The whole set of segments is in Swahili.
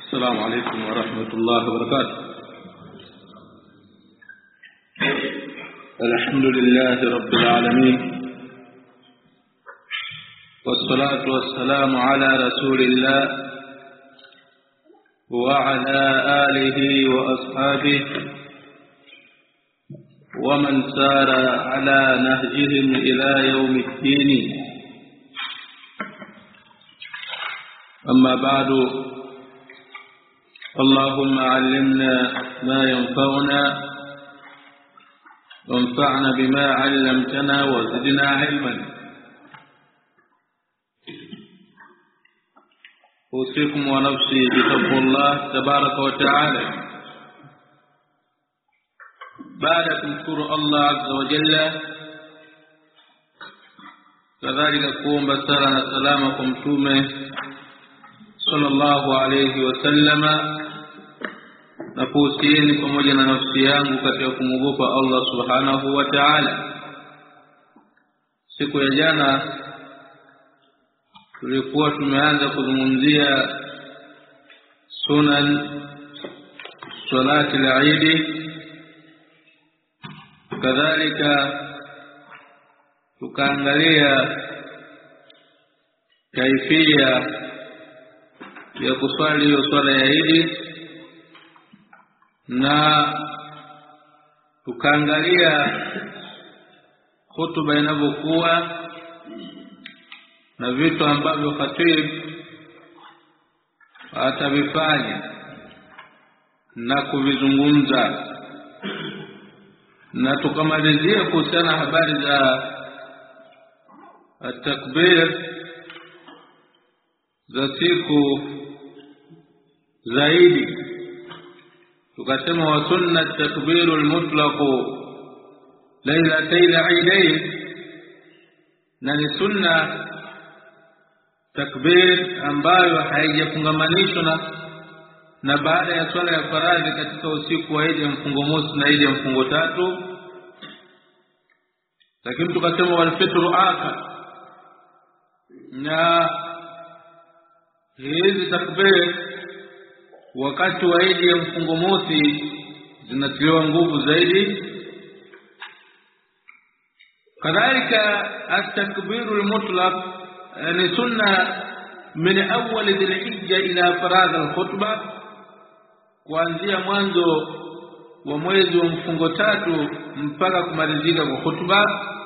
السلام عليكم ورحمة الله وبركاته. الحمد لله رب العالمين، والصلاة والسلام على رسول الله وعلى آله وأصحابه ومن سار على نهجهم إلى يوم الدين. أما بعد، اللهم علمنا ما ينفعنا وانفعنا بما علمتنا وزدنا علما. أوصيكم ونفسي بتقوى الله تبارك وتعالى. بعد تذكر الله عز وجل، كذلك قوم بسرنا سلامكم تومه صلى الله عليه وسلم. Nakuhusieni pamoja na nafsi yangu katika kumwogopa Allah subhanahu wa ta'ala. Siku ya jana tulikuwa tumeanza kuzungumzia sunan salati al-Eid, kadhalika tukaangalia kaifia ya kuswali hiyo swala ya Eid, na tukaangalia hutuba inavyokuwa na vitu ambavyo khatib atavifanya na kuvizungumza, na tukamalizia kuhusiana habari za at-takbir za siku zaidi. Tukasema wa sunna takbiru al-mutlaq laylatay al-eidain, na ni sunna takbir ambayo haijafungamanishwa na baada ya swala ya faradhi katika usiku wa Eid ya mfungo mosi na Eid ya mfungo tatu. Lakini tukasema wal fitru akhar, na hizi takbir wakati wa Eid ya mfungo mosi zinatiliwa nguvu zaidi. Kadhalika at-takbiru al-mutlaq ni sunna min awwal dhil-hijja ila faradh al-khutbah, kuanzia mwanzo wa mwezi wa mfungo tatu mpaka kumalizika kwa khutba.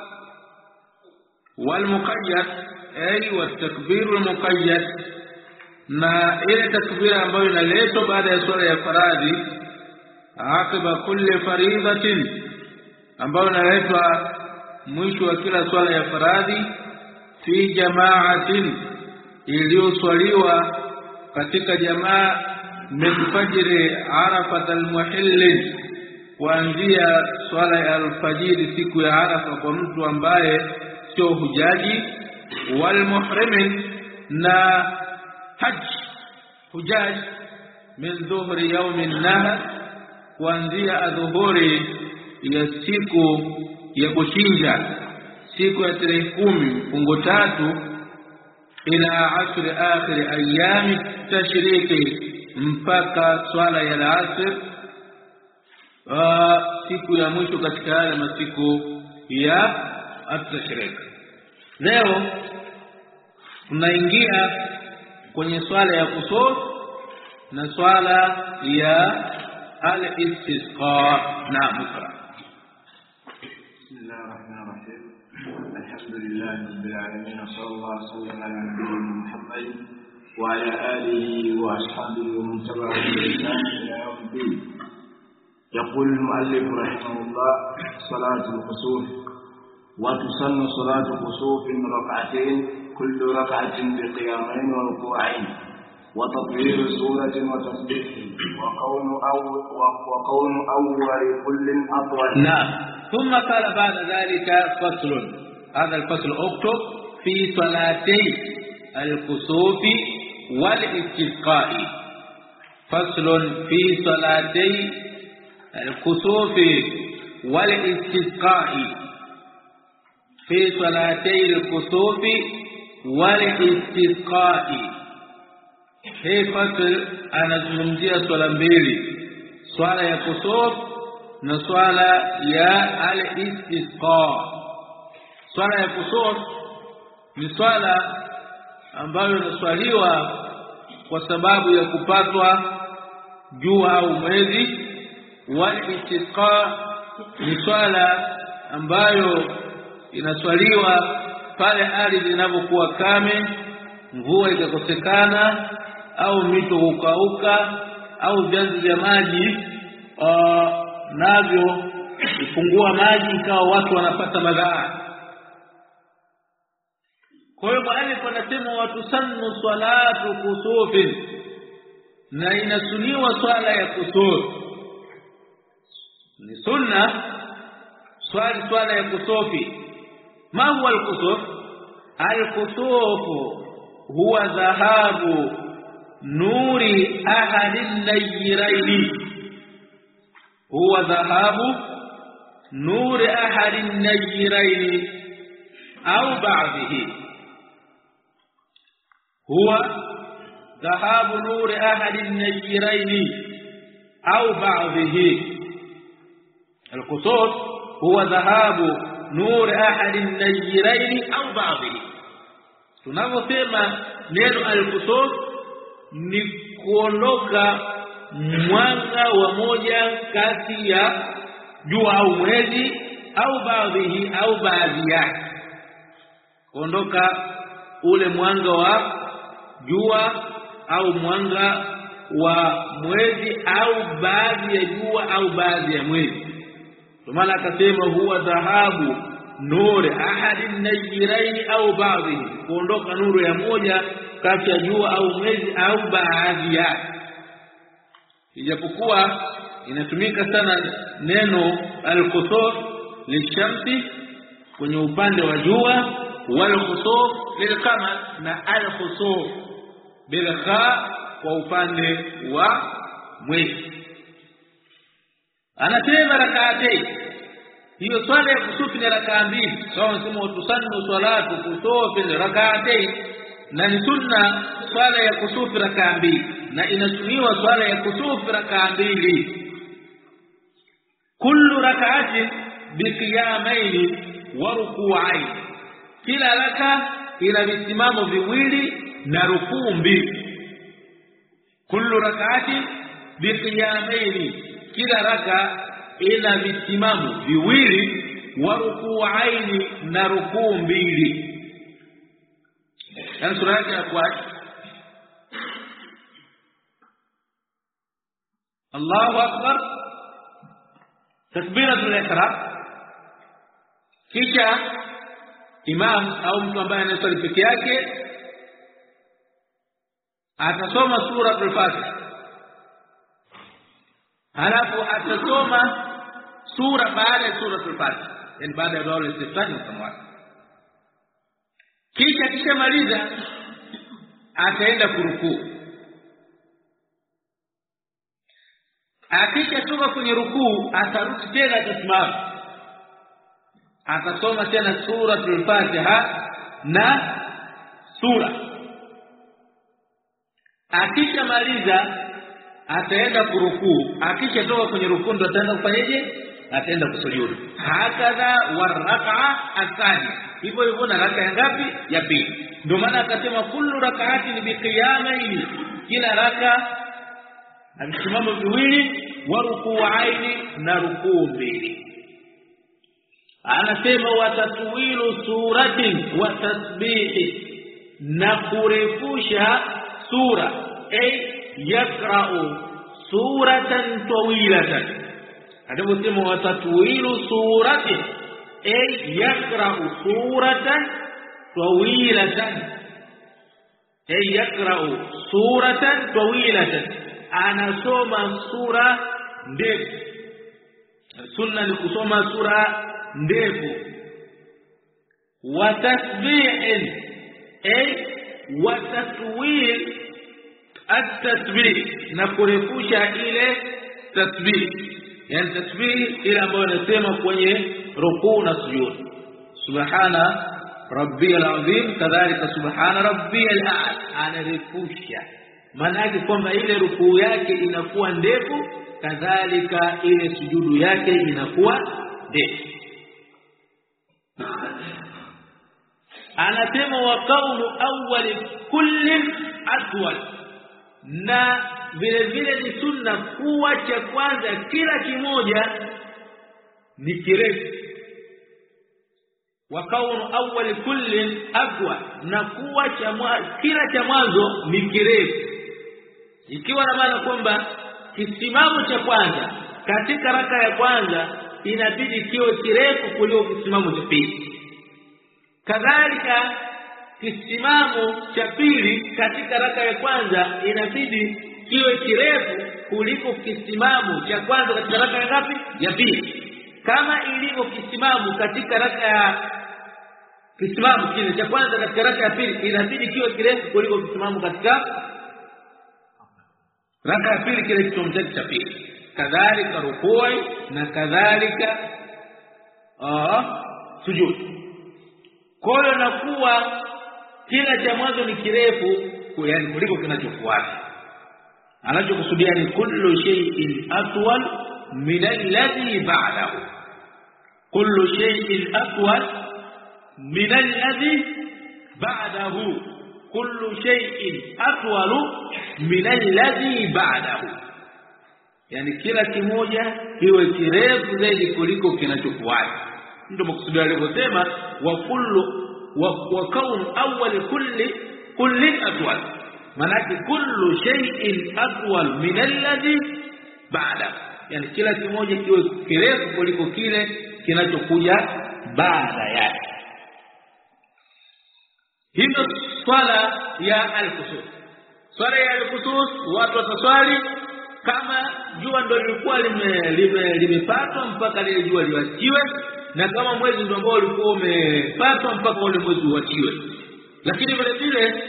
Wal muqayyad ay wa takbiru al-muqayyad, na ile takbira ambayo inaletwa baada ya swala ya faradhi akiba kulli faridatin, ambayo inaletwa mwisho wa kila swala ya faradhi, fi jama'atin, iliyoswaliwa katika jamaa, min fajri arafat al-muhill, kuanzia swala ya alfajiri siku ya Arafa kwa mtu ambaye sio hujaji, wal muhrimin, na hujaj min dhuhri yawmin nahr, kuanzia adhuhuri ya siku ya kuchinja, siku ya tarehe 10 mfungo tatu, ila asri akhir ayami tashriki, mpaka swala ya al-asr, siku ya mwisho katika yale masiku ya at-tashrik. Leo tunaingia kwenye swala ya kusuf na swala ya al-istisqa. Naam. Bismillahirrahmanirrahim. Alhamdulillahi rabbil alamin, wa sallallahu ala nabiyyina Muhammad wa ala alihi wa ashabihi wa man tabi'ahum bi ihsan ila yawm الدين. يقول المؤلف رحمه الله: صلاة الكسوف. وتسن صلاة الكسوف ركعتين، كل ركعة بقيامين وركوعين، وتطويل سورة وتسبيح، وكون أول كل أطول. نعم. ثم قال بعد ذلك فصل. هذا الفصل اكتب: في صلاتي الكسوف والاستسقاء. فصل في صلاتي الكسوف والاستسقاء. في صلاتي الكسوف والاستسقاء. hii fasl anazungumzia swala mbili, swala ya kusuf na swala ya al-istisqa. Swala ya kusuf ni swala ambayo inaswaliwa kwa sababu ya kupatwa jua au mwezi. Wal-istisqa ni swala ambayo inaswaliwa pale ardhi inapokuwa kame, mvua ikakosekana au mito hukauka au vyanzo vya maji navyo kupungua maji ikawa watu wanapata madhara. Kwa hiyo mwalimu anasema watu sannu salatu kusufin, na inasuniwa swala ya kusuf. Ni sunna swala ya kusufi. Ma huwa al-kusuf? Al-kusuf huwa dhahabu nuri ahadi an-najrayn. Huwa dhahabu nuri ahadi an-najrayn au ba'dihi. هو ذهاب نور أحد النجرين أو بعضه. القصور هو ذهاب نور أحد النجرين أو بعضه. tunaposema neno al-qusur ni kuondoka mwanga wa moja kati ya jua au mwezi au baadhi au baadhi yake, kuondoka ule mwanga wa jua au mwanga wa mwezi au baadhi ya jua au baadhi ya mwezi. Kwa maana akasema huwa dhahabu nuri ahadi an-najrayn au baadhi, kuondoka nuru ya moja kati ya jua au mwezi au baadhi yake. Ijapokuwa inatumika sana neno al-qusur lishamsi kwenye upande wa jua, wal-qusur lilqamar, na al-qusur bilkha kwa upande wa mwezi. Anasema rak'atayn, hiyo swala ya kusufi ni rak'a mbili. Sawa, nasema tusannu salatu kusufi rak'atayn, na ni sunna swala ya kusufi rak'a mbili, na inasuniwa swala ya kusufi rak'a mbili. Kullu rak'atin biqiyamayn wa ruku'ayn, kila raka ina visimamo viwili na rukuu mbili. Kullu rak'atin biqiyamayn, kila raka ina visimamo viwili, wa ruku'aini, na rukuu mbili. Yani sura yake inakuwa Allahu akbar, takbiratul ihram, kisha imam au mtu ambaye anasali peke yake atasoma sura al-Fatiha, halafu atasoma sura baada ya sura al-Fatiha, yani baada ya dua al-istiftah na samawati. Kisha maliza ataenda kurukuu. Akishatoka kwenye rukuu atarudi tena atasimama, atasoma tena sura al-Fatiha na sura. Akishamaliza ataenda kurukuu. Akishatoka kwenye rukuu ndo ataenda kufanyaje? Ataenda kusujudu. Hakadha waraka'a athani, hivyo hivyo na raka ngapi? Ya pili. Ndio maana akasema kullu rak'atin biqiyamayn, kila raka na visimamo viwili, wa ruku'aini, na rukuu mbili. Anasema watatwilu suratin wa tasbihi, na kurefusha sura, yakra'u suratan tawilatan. Anaposema watatwilu suratin, yakra'u suratan tawilatan, yakra'u suratan tawilatan, anasoma sura ndefu. Sunna ni kusoma sura ndefu. Wa tasbihin, wa tatwil at-tasbih, na kurefusha ile tasbih, yani tasbih ile ambayo nasema kwenye rukuu na sujud, subhana rabbiyal azim, kadhalika subhana rabbiyal a'la, anarefusha maana yake kwamba ile rukuu yake inakuwa ndefu, kadhalika ile sujudu yake inakuwa ndefu. Anasema wa qawlu awwal kulli atwal, na vile vile ni sunna kuwa cha kwanza kila kimoja ni kirefu. Wa qawlu awwal kulli atwal, na kuwa kila cha mwanzo ni kirefu, ikiwa na maana kwamba kisimamo cha kwanza katika raka ya kwanza inabidi kiwe kirefu kuliko kisimamo cha pili. Kadhalika kisimamo cha pili katika raka ya kwanza inabidi kiwe kirefu kuliko kisimamo cha kwanza katika raka ya ngapi? Ya pili. Kama ilivyo kisimamo katika kisimamo kile cha kwanza katika raka ya pili inabidi kiwe kirefu kuliko kisimamo katika raka ya pili kile kisimamo cha pili. Kadhalika rukuu na kadhalika sujud. Kwa hiyo nakuwa kila cha mwanzo ni kirefu yani kuliko kinachofuata. Anachokusudia ni kullu shay'in atwal min alladhi ba'dahu. Kullu shay'in atwal min alladhi ba'dahu. Kullu shay'in atwal min alladhi ba'dahu. Yani kila kimoja kiwe kirefu zaidi kuliko kinachofuata. Ndio makusudio alivyosema wa kaun awwal kulli atwal, maana kullu shay'in atwal min alladhi ba'da, yani kila kimoja kiwe kirefu kuliko kile kinachokuja baada yake. Hivyo swala ya al-kusuf, swala ya al-kusuf watu wataswali kama jua ndio lilikuwa limepatwa mpaka lile jua liwatiwe, na kama mwezi ndio ambao ulikuwa umepatwa mpaka ule mwezi uachiwe. Lakini vile vile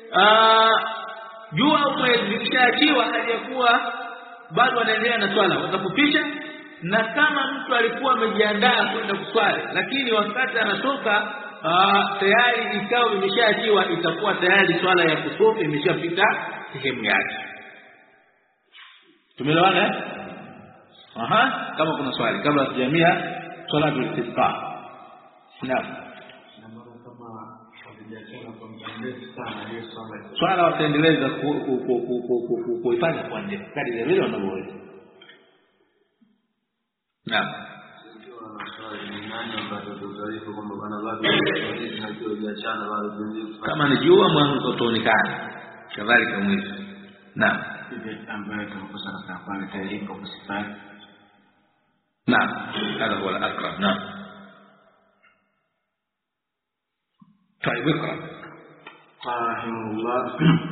jua umeshaachiwa hajakuwa bado anaendelea na swala, watafupisha. Na kama mtu alikuwa amejiandaa kwenda kuswali lakini wakati anatoka tayari ikao imeshaachiwa, itakuwa tayari swala ya kusufu imeshapita sehemu yake. Tumeelewana? Kama kuna swali kabla tujamia salatu al-istisqa. Naam. Swala wataendeleza kuifanya kwa ndefu kadri vile wanavyoweza. Naam. Kama ni jua mwanzo utaonekana kadhalika mwezi. Naam. ambaye tunakosa na pale tayari kwa kusifai. نعم هذا هو الأقرب. نعم. طيب اقرأ. قال رحمه الله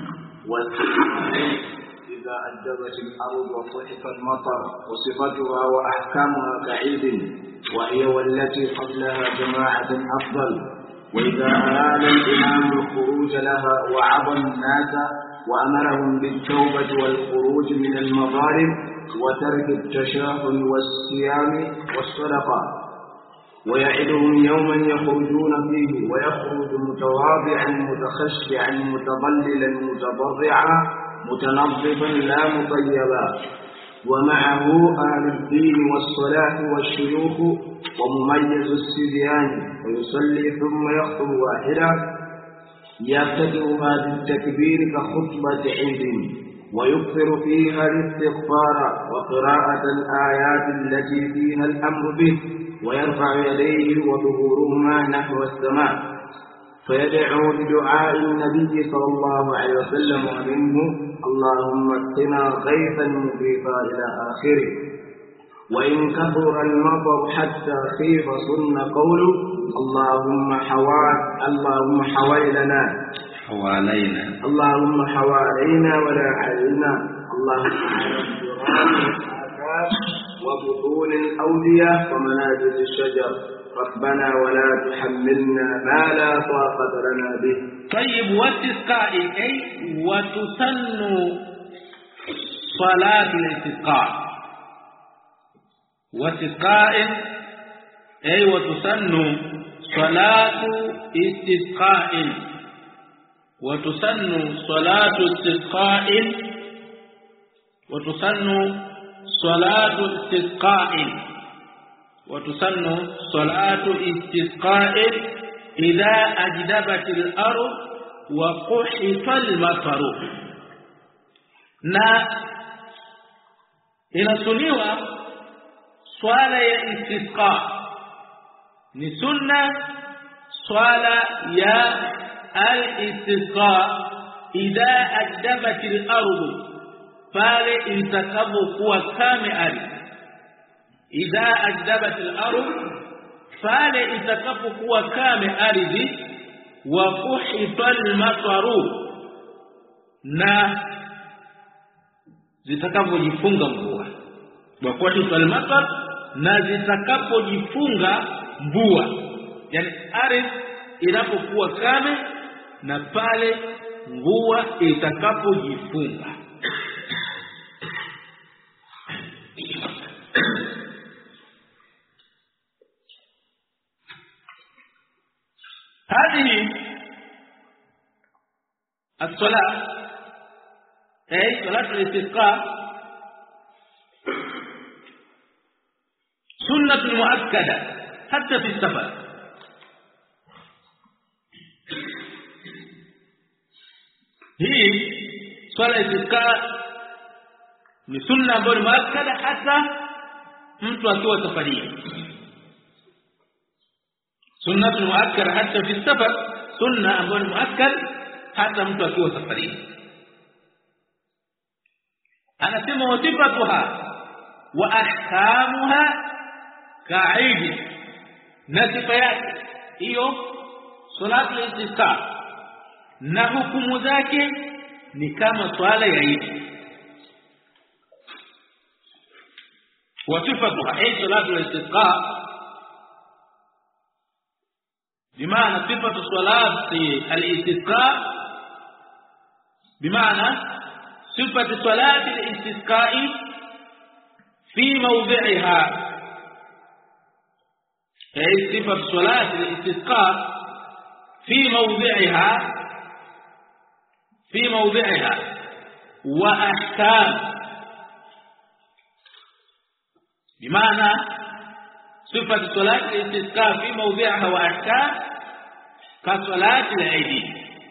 إذا أجبت الأرض وصحف المطر وصفتها وأحكامها كعيد وهي والتي قبلها جماعة أفضل. وإذا أراد الإمام الخروج لها وعظ الناس وأمرهم بالتوبة والخروج من المظالم وترك التشاحن والصيام والصدقة ويعدهم يوما يخرجون فيه ويخرج متواضعا متخشعا متضللا متضرعا متنظفا لا مطيبا ومعه أهل الدين والصلاة والشيوخ ومميز الصبيان ويصلي ثم يخطب واحدا يبتدئ هذا التكبير كخطبة عيد ويكثر فيها الاستغفار وقراءة الآيات التي فيها الأمر به ويرفع يديه وظهورهما نحو السماء فيدعو بدعاء النبي صلى الله عليه وسلم ومنه اللهم اسقنا غيثا مغيثا إلى آخره. وإن كثر المطر حتى خيف صن قوله اللهم حوالينا اللهم حوالينا ولا علينا اللهم على الجيران والآثار وبطون الأودية ومنازل الشجر ربنا ولا تحملنا ما لا طاقة لنا به. طيب واستسقاء أي وتسن صلاة الاستسقاء. واستسقاء أي وتسن صلاة استسقاء وتسن صلاة استسقاء إذا أجدبت الأرض وقحط المطر. na inasuniwa swala ya istisqa, ni sunna swala ya al-istisqa idha ajdabat al-ardh, pale itakapokuwa kame ardhi. Idha ajdabat al-ardh, pale itakapokuwa kame ardhi. Wa quhita al-mataru, na zitakapojifunga mvua. Wa quhita al-matar, na zitakapojifunga mvua, yani ardhi inapokuwa kame na pale mvua itakapojifunga. هذه الصلاة أي صلاة الاستسقاء سنة مؤكدة حتى في السفر. هي صلاة الاستسقاء ni sunna ambayo ni muakkada hata mtu akiwa safarini. Sunna muakkada hata fi safar, sunna ambayo ni muakkad hata mtu akiwa safarini. Anasema wasifatuha wa ahkamuha ka'id, na sifa yake hiyo salatu al-istisqa na hukumu zake ni kama swala ya Eid. وصفتها أي صلاة الاستسقاء بمعنى صفة صلاة الاستسقاء، بمعنى صفة صلاة الاستسقاء في موضعها، أي صفة صلاة الاستسقاء في موضعها وأحكام، بمعنى صفة صلاة الاستسقاء في موضعها وأحكام كصلاة العيد،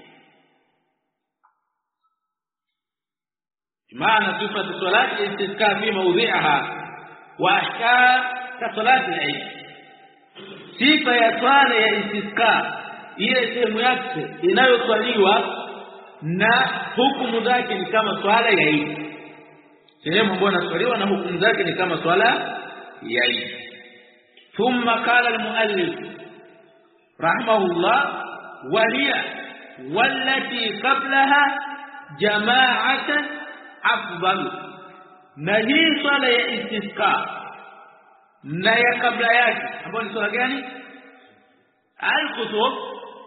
بمعنى صفة صلاة الاستسقاء في موضعها وأحكام كصلاة العيد. صفة ya swala ya istisqa, ile sehemu yake inayoswaliwa na hukumu zake ni kama swala ya Eid. Sehemu ambayo inaswaliwa na hukumu zake ni kama swala ya Eid. Thumma qala al-muallif rahimahullah wa hiya wallati qablaha jama'atan afdal, na hii swala ya istisqa na ya kabla yake ambayo ni swala gani? Al-kusuf,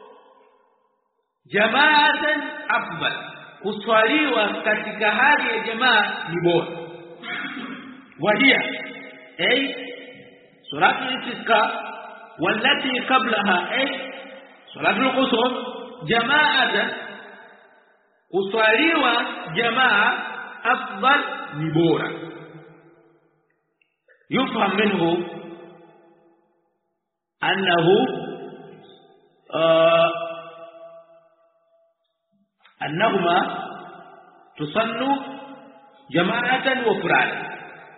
jama'atan afdal, kuswaliwa katika hali ya jamaa ni bora. Wahia ay salatu al-istisqa wallati qablaha ay salatu al-qusuf jama'atan, kuswaliwa jamaa afdal ni bora. يفهم منه أنهما تصن جماعة وفرادا.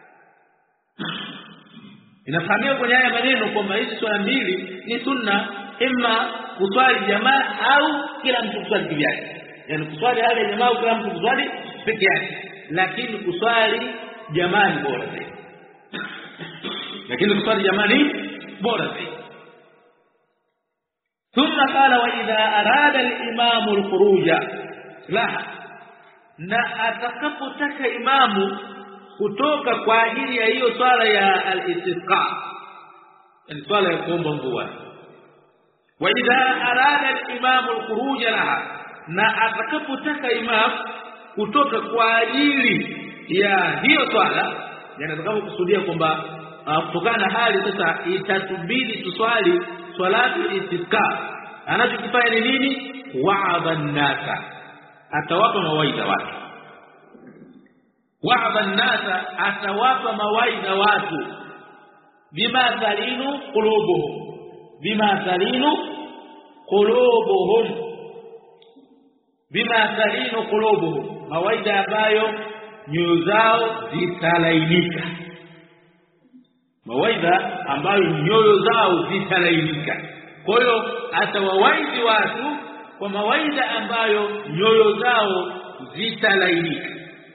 Inafahamika kwenye haya maneno kwamba hizi swala mbili ni sunna, imma kuswali jamaa au kila mtu kuswali kivyake, yani kuswali hali ya jamaa au kila mtu kuswali peke yake, lakini kuswali jamaa ni bora zaidi. lakini kuswali jamaa ni bora zaidi. ثم قال وإذا أراد الإمام الخروج لا، na atakapotaka imamu kutoka kwa ajili ya hiyo swala ya al-istisqa, ni swala ya kuomba mvua. Wa idha arada al-imamu al-khuruj laha, na atakapotaka imamu kutoka kwa ajili ya hiyo swala, yani atakapokusudia kwamba kutokana na hali sasa itatubidi tuswali salatu istisqa, anachokifanya ni nini? wa'adha an-nasa, atawapa mawaidha watu. Wa'adha an-nasa, atawapa mawaidha watu. Bima talinu qulubuhum, bima talinu qulubuhum, bima talinu qulubuhum, mawaidha ambayo nyoyo zao zitalainika, mawaidha ambayo nyoyo zao zitalainika. Kwa hiyo atawawaidhi watu kwa mawaidha ambayo nyoyo zao zitalainika.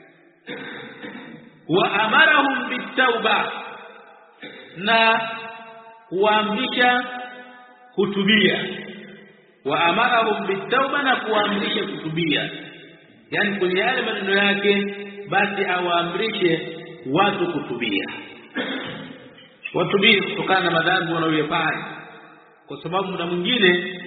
Wa amarahum bitauba, na kuamrisha kutubia. Wa amarahum bitauba, na kuamrisha kutubia, yani kwenye yale maneno yake basi awaamrishe watu kutubia, watubie kutokana na madhambi wanayofanya. Kwa sababu muda mwingine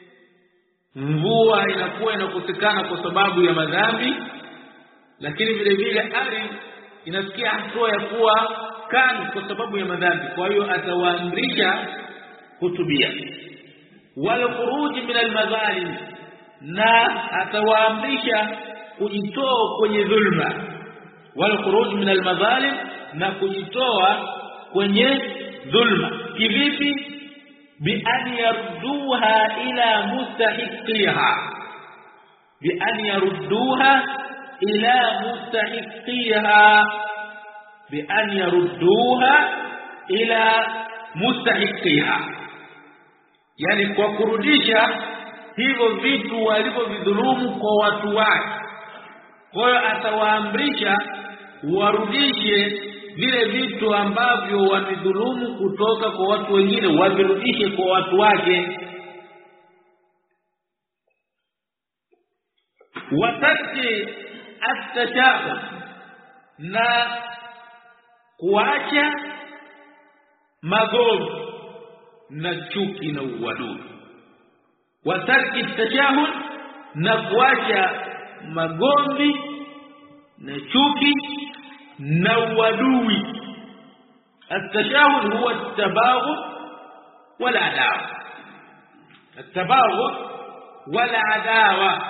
mvua inakuwa inakosekana kwa sababu ya madhambi, lakini vile vile ardhi inafikia hatua ya kuwa kali kwa sababu ya madhambi. Kwa hiyo atawaamrisha kutubia. Wal khuruj min al madhalim, na atawaamrisha kujitoa kwenye dhulma. Wal khuruj min al madhalim, na kujitoa kwenye dhulma. Kivipi? Bi an yarduha ila mustahiqiha, bi an yarduha ila mustahiqiha, bi an yarduha ila mustahiqiha, yani kwa kurudisha hivyo vitu walivyovidhulumu kwa watu wake. Kwa hiyo atawaamrisha warudishe vile vitu ambavyo wamedhulumu kutoka kwa watu wengine, wavirudishe kwa watu wake. Watati at-tashahhud, na kuacha magomvi na chuki na uadui. Wataki at-tashahhud, na kuacha magomvi na chuki na uadui. At-tashahhud huwa at-tabaghud wal adawa, at-tabaghud wal adawa,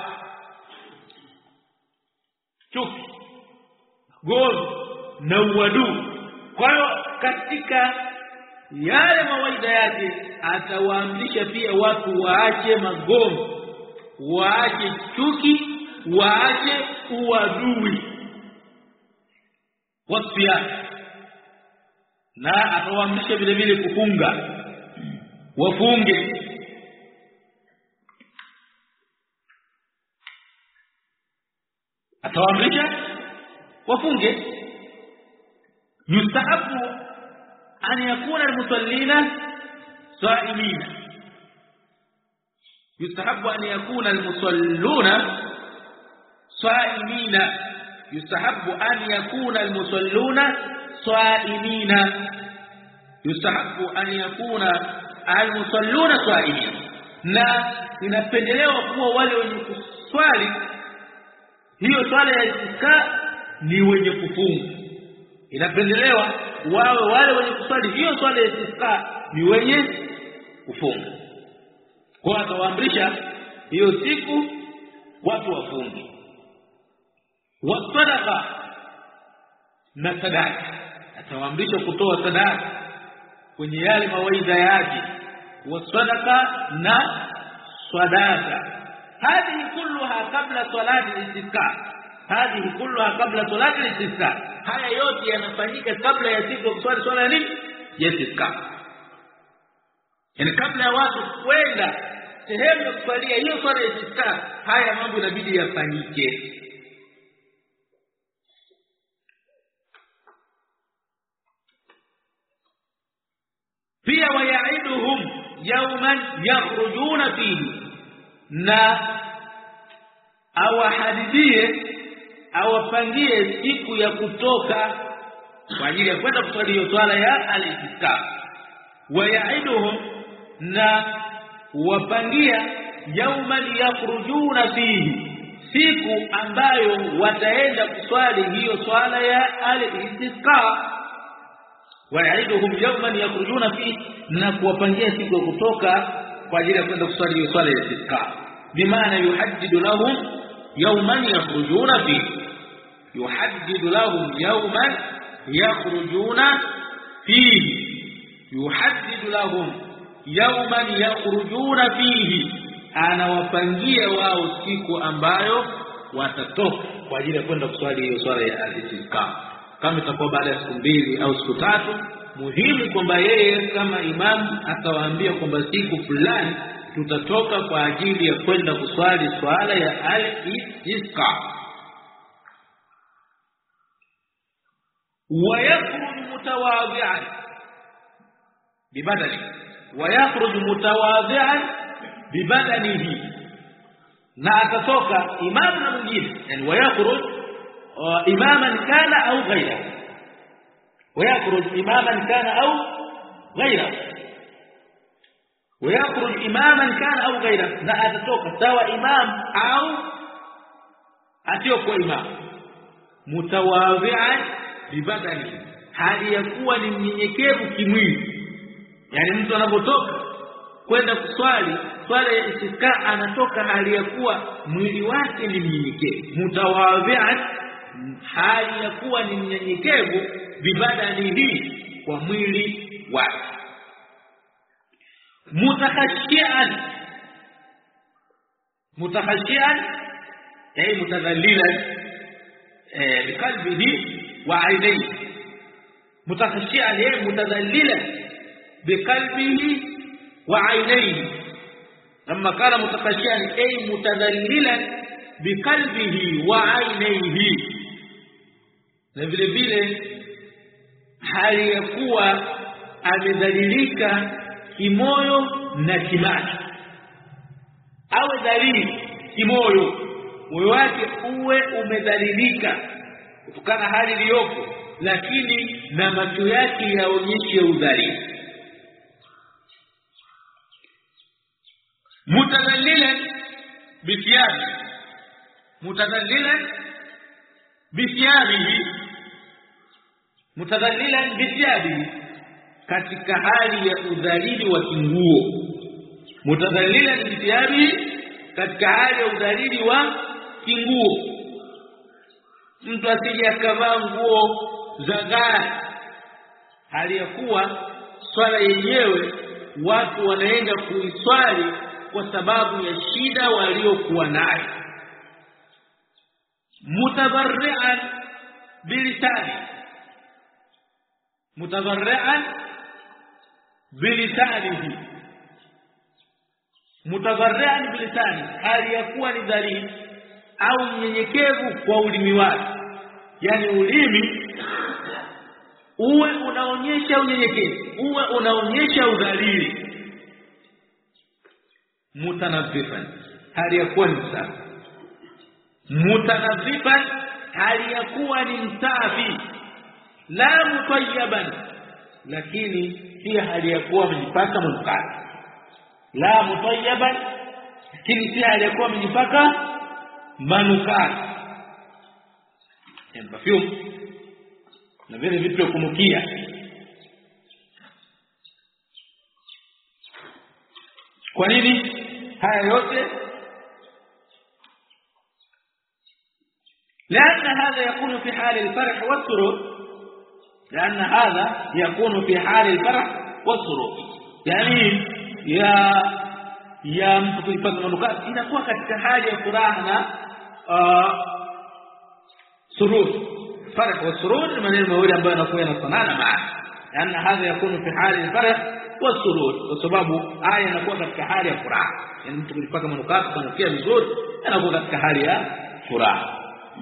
chuki, gomvi na uadui. Kwa hiyo katika yale mawaidha yake atawaamrisha pia watu waache magomvi, waache chuki, waache uadui. Wasiyam, na atawaamrisha vile vile kufunga, wafunge. Atawaamrisha wafunge. Yustahabu an yakuna almusallina saimina, yustahabu an yakuna almusalluna saimina, yustahabu an yakuna almusalluna saimina, yustahabu an yakuna almusalluna saimina, na inapendelewa kuwa wale wenye kuswali hiyo swala ya istisqa ni wenye kufunga. Inapendelewa wawe wale wenye kuswali hiyo swala ya istisqa ni wenye kufunga. Kwa atawaamrisha hiyo siku watu wafunge. Wasadaqa, na sadaka, atawaamrisha kutoa sadaka kwenye yale mawaidha yake. Wasadaqa na sadaka. هذه كلها قبل صلاه الاستسقاء، هذه كلها قبل صلاه الاستسقاء. haya yote yanafanyika kabla ya siku ya kuswali swala nini ya istisqa, yani kabla ya watu kwenda sehemu ya kuswalia hiyo swala ya istisqa. Haya mambo inabidi yafanyike. Pia wayaiduhum yawman yakhrujuna fihi, na awahadithie, awapangie siku ya kutoka kwa ajili ya kwenda kuswali hiyo swala ya al-istisqa. Wayaiduhum, na wapangia yawman yakhrujuna fihi, siku ambayo wataenda kuswali hiyo swala ya al-istisqa. Wayaiduhum yawman yakhrujuna fihi, na kuwapangia siku ya kutoka kwa ajili ya kwenda kuswali hiyo swala ya istisqa. بمعنى يحدد لهم يوما يخرجون فيه، يحدد لهم يوما يخرجون فيه، يحدد لهم يوما يخرجون فيه، anawapangia wao siku ambayo watatoka kwa ajili ya kwenda kuswali hiyo swala ya al-istisqa. Kama itakuwa baada ya siku 2 au siku 3, muhimu kwamba yeye kama imam atawaambia kwamba siku fulani tutatoka kwa ajili ya kwenda kuswali swala ya al-istisqa. ويخرج متواضعا ببدنه، ويخرج متواضعا ببدنه، na atatoka imamu na mwingine, yani wayakhruj imaman kana au ghayra, wayakhruj imaman kana au ghayra, wayakhruj imaman kana au ghayra, na atatoka sawa imam au asiyokuwa imam, mutawadhi'an bibadani, hali ya kuwa ni mnyenyekevu kimwili. Yani mtu anapotoka kwenda kuswali swala ya istisqa anatoka hali ya kuwa mwili wake ni mnyenyekevu, mutawadhi'an, hali ya kuwa ni mnyenyekevu, bibadanihi, kwa mwili wake, mutakhashian, mutakhashian ay mutadhallilan biqalbihi wa 'ainayhi, mutakhashian ay mutadhallilan biqalbihi وعينيه. لما قال متخشيا اي متذللا بقلبه وعينيه، na vile vile hali ya kuwa amedhalilika kimoyo na kimacho, awe dhalili kimoyo, moyo wake uwe umedhalilika kutokana hali iliyopo, lakini na macho yake yaonyeshe udhalili. متذللا بثيابه، متذللا بثيابه، متذللا بثيابه، katika hali ya udhalili wa kinguo, mutadhallilan bithiyabihi, katika hali ya udhalili wa kinguo. Mtu asije akavaa nguo za gari hali ya kuwa swala yenyewe watu wanaenda kuiswali kwa sababu ya shida waliokuwa nayo. Mutabarri'an bilisani, mutabarri'an bilisanihi, mutabarri'an bilisani, hali ya kuwa ni dhalili au mnyenyekevu kwa ulimi wake, yani ulimi uwe unaonyesha unyenyekevu, uwe unaonyesha udhalili. Mutanadhifan, hali ya kuwa ni msafi, mutanadhifan, hali ya kuwa ni msafi, la mutayyaban, lakini si hali ya kuwa amejipaka manukato, la mutayyaban, lakini si hali ya kuwa amejipaka manukato, yani perfume na vile vitu vya kunukia. Kwa nini haya yote? لأن هذا يكون في حال الفرح والسرور، لأن هذا يكون في حال الفرح والسرور، يعني ya mtu kuipaka manukato inakuwa katika hali ya furaha na surur. فرح والسرور من الموجود ambayo yanakuwa yanafanana maana, لأن هذا يكون في حال الفرح والسرور، وسبب aya inakuwa katika hali ya furaha, yani mtu kulipaka manukato kanukia vizuri anakuwa katika hali ya furaha.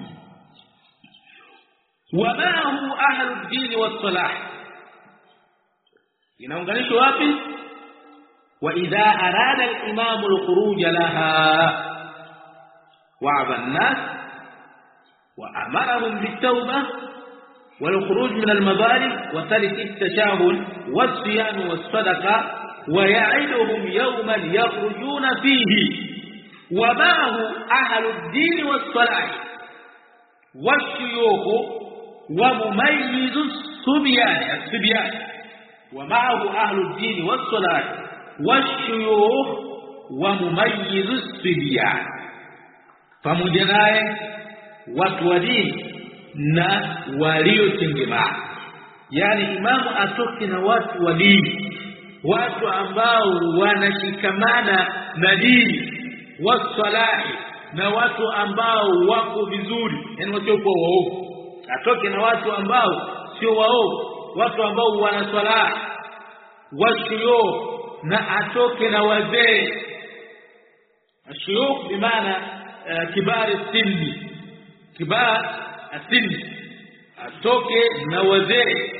ومعه أهل الدين والصلاح، inaunganishwa wapi? وإذا أراد الإمام الخروج لها وعظ الناس وأمرهم بالتوبة والخروج من المظالم وترك التشاهد والصيام والصدقة ويعدهم يوما يخرجون فيه. ومعه أهل الدين والصلاح والشيوخ ومميز الصبيان، ومعه أهل الدين والصلاح والشيوخ wa mumayyizus sibyan, pamoja naye watu wa dini na waliotengemaa. Yani imamu atoke na watu wa dini, watu ambao wanashikamana na dini, wasalahi, na watu ambao wako vizuri, yani wasiokuwa waovu. Atoke na watu ambao sio waovu, watu ambao wana swala, washuyukh, na atoke na wazee. Ashuyukh bimaana kibari sinni, kibar asinni, atoke na wazee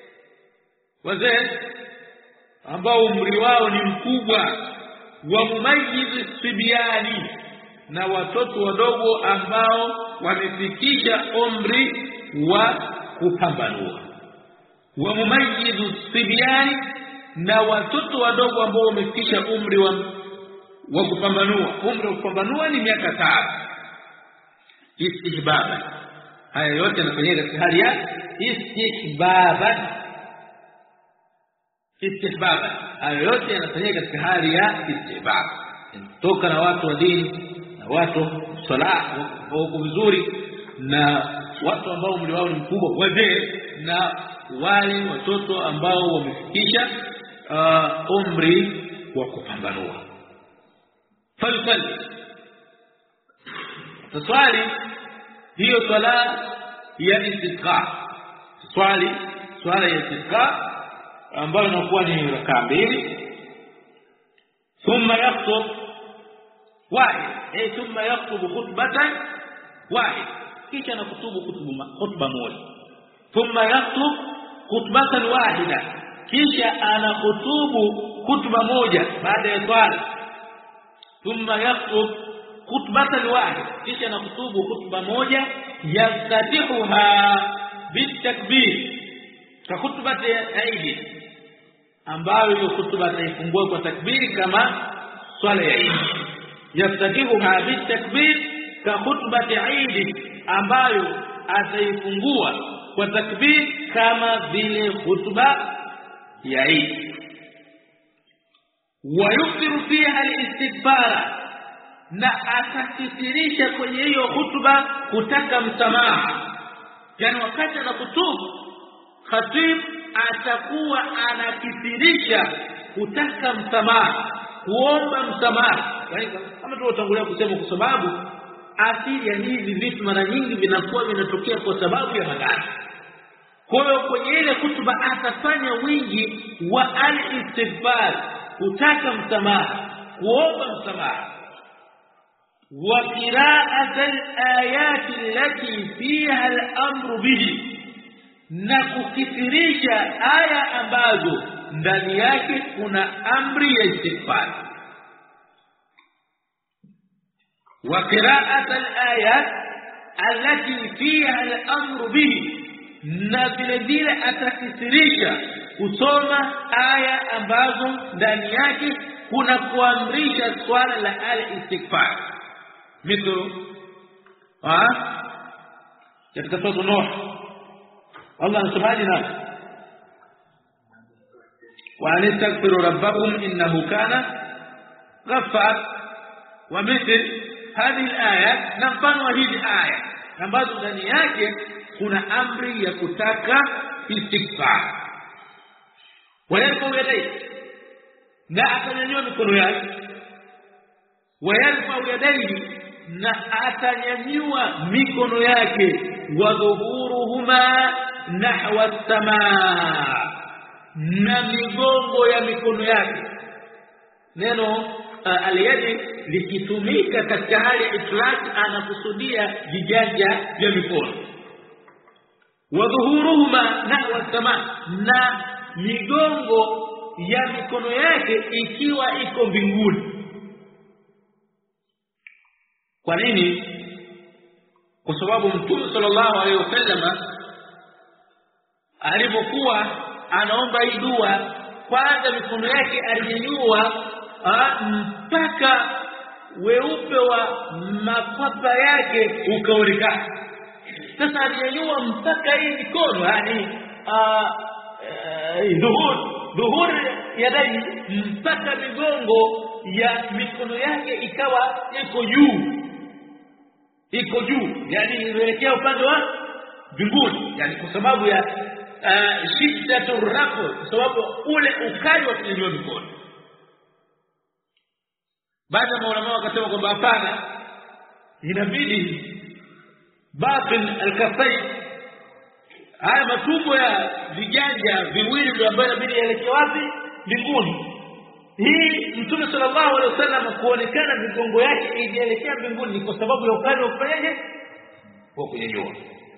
ambao umri wao ni mkubwa, wa mumayyiz sibyani, na watoto wadogo ambao wamefikisha umri wa kupambanua. Wa mumayyiz sibyani, na watoto wadogo ambao wamefikisha umri wa kupambanua. Umri wa kupambanua ni miaka 5. Istihbaban, haya yote yanafanyika katika hali ya istihbaban. Haya yote yanafanyika katika hali ya istihbab. Toka na watu wa dini na watu salah wako vizuri, na watu ambao umri wao ni mkubwa, wazee, na wale watoto ambao wamefikisha umri wa kupambanua. Swali hiyo swala ya istisqa, swala ya istisqa ambayo inakuwa ni rakaa 2. Thumma yakhutub wahid, thumma yakhutub khutbatan wahid, kisha anakutubu khutba moja. Thumma yakhutub khutbatan wahida, kisha anakutubu khutba moja baada ya swala. Thumma yakhutub khutbatan wahida, kisha anakutubu khutba moja, yaftatihuha bitakbir, ka khutbati Eid, ambayo hiyo khutba ataifungua kwa takbiri kama swala ya Eid. Yaftatihuha bitakbir ka khutbati Eid, ambayo ataifungua kwa takbir kama vile khutba ya Eid. Wa yukthiru fiha al-istighfara, na atakithirisha kwenye hiyo khutba kutaka msamaha. Yani wakati anakutubu, khatib atakuwa anakithirisha kutaka msamaha, kuomba msamaha. Kama tulivyotangulia kusema, kwa sababu asili ya hivi vitu mara nyingi vinakuwa vinatokea kwa sababu ya madhara. Kwa hiyo kwenye ile khutba atafanya wingi wa al-istighfar, kutaka msamaha, kuomba msamaha. وقراءة الآيات التي فيها الأمر به, na kukithirisha aya ambazo ndani yake kuna amri ya istighfar. وقراءة الآيات التي فيها الأمر به, na vile vile atakithirisha kusoma aya ambazo ndani yake kuna kuamrisha swala la al-istighfar. مثل katika sura Nuh, Allah subhanahu wa anastaghfiru rabbakum innahu kana ghaffar. Wa mithl hadhihi al-ayat, na mfano wa hizi aya ambazo ndani yake kuna amri ya kutaka istighfar. Wayarfa'u yadayhi, na atanyanyua mikono yake. Wayarfa'u yadayhi, na atanyanyua mikono yake. Wa dhuhuruhuma nahwa as-samaa, na migongo ya mikono yake. Neno al-yadi likitumika katika hali ya itlaq, anakusudia viganja vya mikono. Wa dhuhuruhuma nahwa as-samaa, na migongo ya mikono yake ikiwa iko mbinguni. Kwa nini? Kwa sababu Mtume sallallahu alaihi wasallam alipokuwa anaomba hii dua, kwanza mikono yake alinyanyua mpaka weupe wa makwapa yake ukaonekana. Sasa alinyanyua mpaka hii mikono, yani dhuhur yadai mpaka migongo ya mikono yake ikawa iko juu, yani inaelekea upande wa mbinguni, yani kwa sababu ya shiddatur rafu, kwa sababu ule ukali wa kunyanyua mikono. Baada ya maulama wakasema kwamba hapana, inabidi batin al-kaffay, haya matumbo ya viganja viwili ndio ambayo inabidi yaelekee wapi? Mbinguni. Hii Mtume sallallahu alaihi wasallam kuonekana migongo yake ikielekea mbinguni ni kwa sababu ya ukali wa kufanyaje? Wa kunyanyua.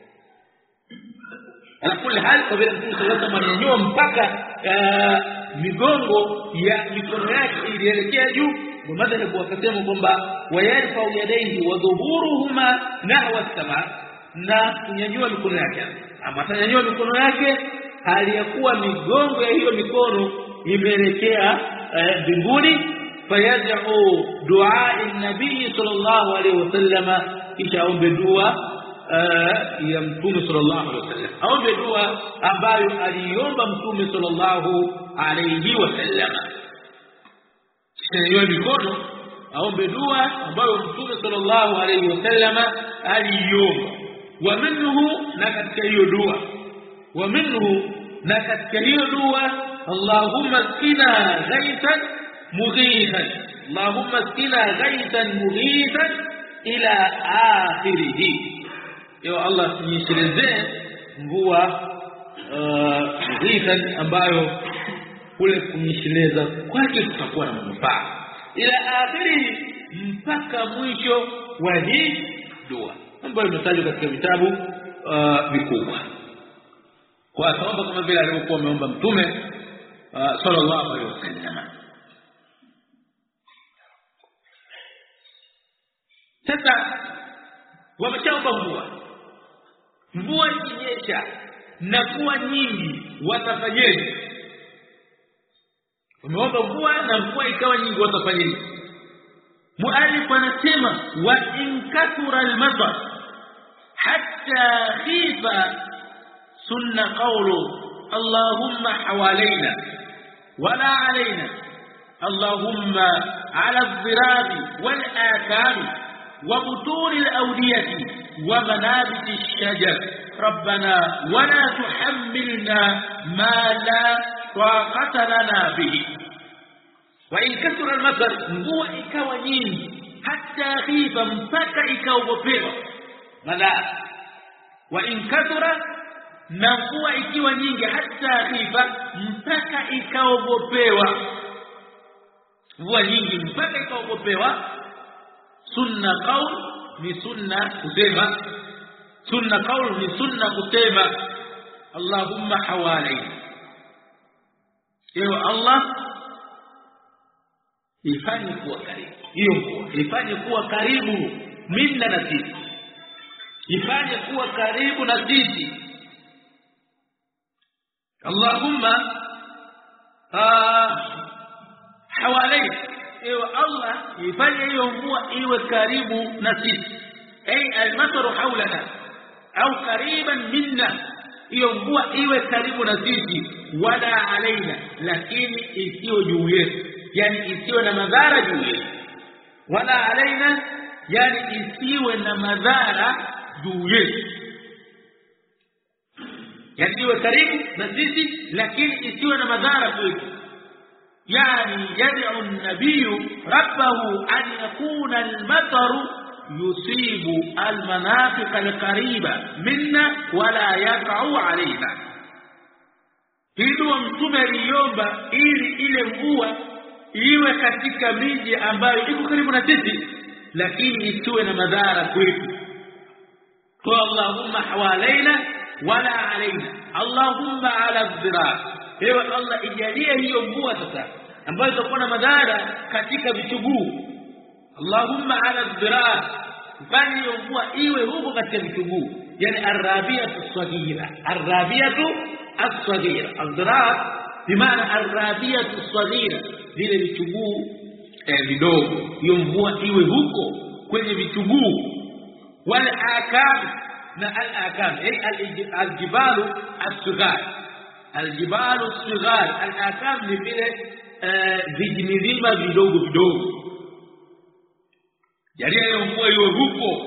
Alakuli hali kwa vile Mtume sallallahu alaihi wasallam ananyanyua mpaka migongo ya mikono yake ilielekea juu, kwa maana wakasema kwamba wayarfa yadayhi wa dhuhuruhuma nahwa as-sama, na kunyanyua mikono yake. Ama atanyanyua mikono yake hali ya kuwa migongo ya hiyo mikono imeelekea mbinguni. Fayad'u du'a an-nabii sallallahu alayhi wasallam, kisha aombe dua ya Mtume sallallahu alayhi wasallam, aombe dua ambayo aliomba Mtume sallallahu alayhi wasallam. Kisha mikono aombe dua ambayo Mtume sallallahu alayhi wasallam aliomba. Wa minhu, na katika hiyo dua, wa minhu, na katika hiyo dua, Allahumma skina ghaitan mughithan, Allahumma skina ghaitan mughithan ila akhirih. Ya Allah, nyeshelezee mvua mughithan, ambayo kule kunyesheleza kwake kutakuwa na manufaa, ila akhirih, mpaka mwisho wa hii dua ambayo imetajwa katika vitabu vikubwa. Kwa sababu kama vile alivyokuwa ameomba Mtume sallallahu alaihi wasallam. Sasa wameshaomba mvua ikinyesha na kuwa nyingi watafanyaje? Wameomba mvua na mvua ikawa nyingi, watafanyaje? Muallif anasema wa in kathura al-matar hatta khifa sunna qawlu Allahumma hawalaina wala alaina, Allahumma ala adh-dhirabi wal akami wa buturi al-awdiyati wa manabiti ash-shajar rabbana wala tuhammilna ma la taqata lana bihi. Wa in kathura al-matar, mvua ikawa nyingi, hatta khifa, mpaka ikaogopewa madhara. Wa in kathura, na mvua ikiwa nyingi, hatta khifa, mpaka ikaogopewa. Mvua nyingi mpaka ikaogopewa. Sunna qaul ni sunna kusema, sunna qaul ni sunna kusema Allahumma hawalaina, ewe Allah ifanye kuwa karibu, hiyo mvua ifanye kuwa karibu minna na sisi, ifanye kuwa karibu na sisi. Allahumma hawalaina, ewe Allah ifanye hiyo mvua iwe karibu na sisi, ay al-mataru hawlana au qariban minna, hiyo mvua iwe karibu na sisi. Wala alaina, lakini isiyo juu yetu, yani isiwe na madhara juu yetu. Wala alaina, yani isiwe na madhara juu yetu, yani iwe karibu na sisi lakini isiwe na madhara kwetu. Yani yad'u an-nabiyyu rabbahu an yakuna al-mataru yusibu al-manafiq al-qariba minna wala yaqa'u alayna. Hilo Mtume aliomba ili ile mvua iwe katika miji ambayo iko karibu na sisi lakini isiwe na madhara kwetu. Kwa Allahumma hawalaina wala alaina, Allahumma ala adh-dhirar, ewe Allah ijalie hiyo mvua sasa ambayo itakuwa na madhara katika vichuguu. Allahumma ala adh-dhirar, fanya hiyo mvua iwe huko katika vichuguu, yani arrabiyatu as-saghira, arrabiyatu as-saghira, adh-dhirar bimaana arrabiyatu as-saghira, vile vichuguu vidogo. Hiyo mvua iwe huko kwenye vichuguu. Wal akam, na al-akam ay al-jibalu as-sughar, aljibalu sighar, al-akam ni vile vijimilima vidogo vidogo. Jalia hiyo mvua iwe huko,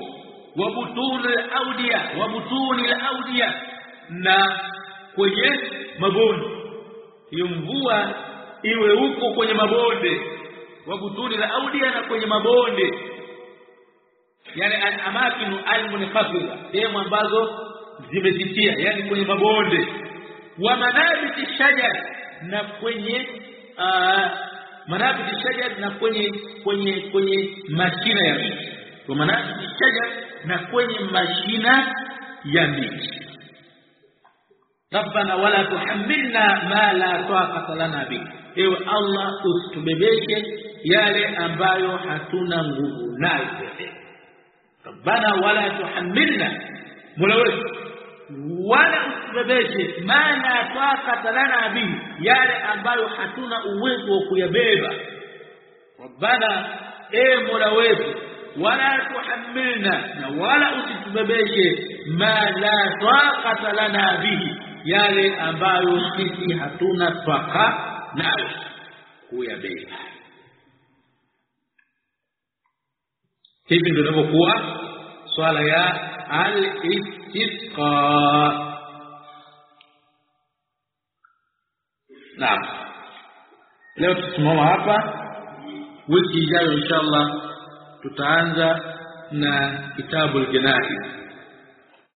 wabutuni al-awdiya, na kwenye mabonde. Hiyo mvua iwe huko kwenye mabonde, wabutuni al-awdiya, na kwenye mabonde, yani al-amakinu al-munkhafida, sehemu ambazo zimesitia, yani kwenye mabonde. Wa manabiti shajar, na kwenye manabiti shajar, na kwenye mashina ya miti. Wa manabiti shajar, na kwenye mashina ya miti. Rabbana wala tuhammilna ma la taqata lana bihi, ewe Allah usitubebeshe yale ambayo hatuna nguvu nayo. Rabbana wala tuhammilna, Mola wetu, wala usitubebeshe ma la taqata lana bihi, yale ambayo hatuna uwezo wa kuyabeba. Rabbana, Mola wetu, wala tuhammilna, na wala usitubebeshe ma la taqata lana bihi, yale ambayo sisi hatuna taqa nayo kuyabeba. Hivi ndio inapokuwa swala ya al-istisqa. Naam, leo tusimama hapa. Wiki ijayo inshallah tutaanza na kitabu al-janaiz.